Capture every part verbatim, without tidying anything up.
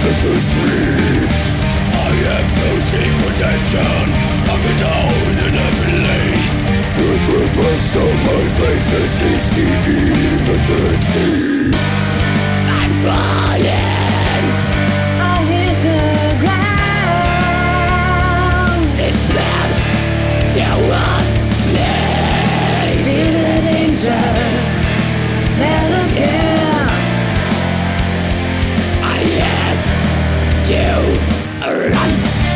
touches me. I have no seek protection. I get down in a place. This reflects on my face. This is the emergency. I'm falling. I hit the ground. It smells towards me. Feel the danger. Smell of gas. I have to run.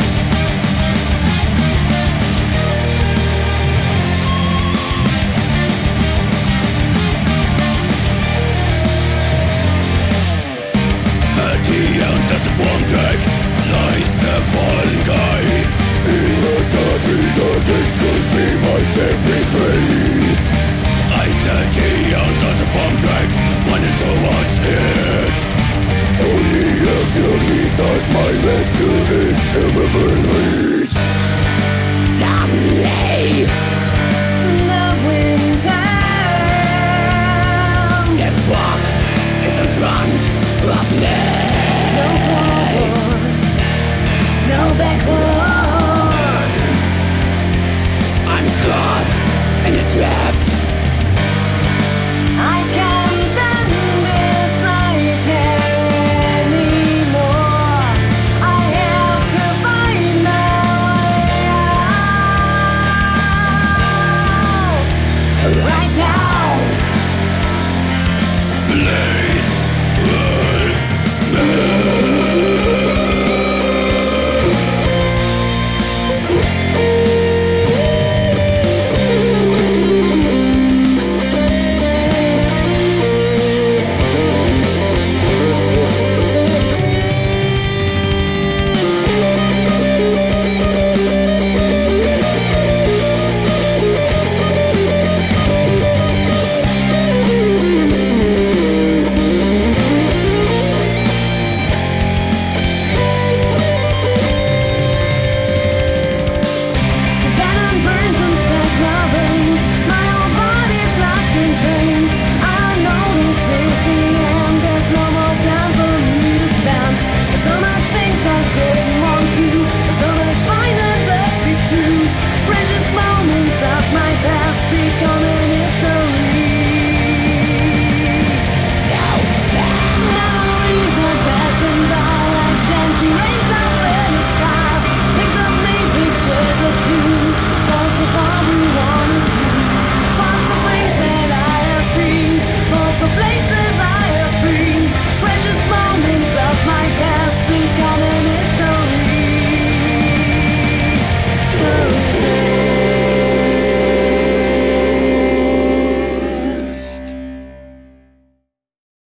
At the end of the form track lies a fallen guy. He was happy that this could be my saving grace. I said the end of the form track, running towards it. Only if you need us, my rescue is irreversible.